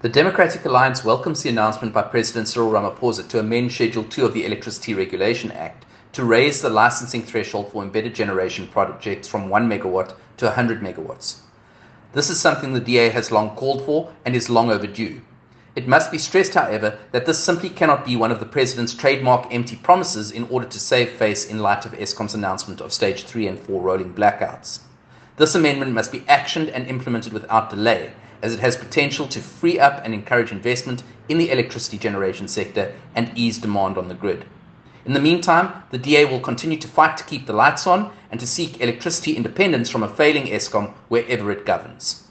The Democratic Alliance welcomes the announcement by President Cyril Ramaphosa to amend Schedule 2 of the Electricity Regulation Act to raise the licensing threshold for embedded generation projects from 1 megawatt to 100 megawatts. This is something the DA has long called for and is long overdue. It must be stressed, however, that this simply cannot be one of the President's trademark empty promises in order to save face in light of Eskom's announcement of Stage 3 and 4 rolling blackouts. This amendment must be actioned and implemented without delay, as it has potential to free up and encourage investment in the electricity generation sector and ease demand on the grid. In the meantime, the DA will continue to fight to keep the lights on and to seek electricity independence from a failing Eskom wherever it governs.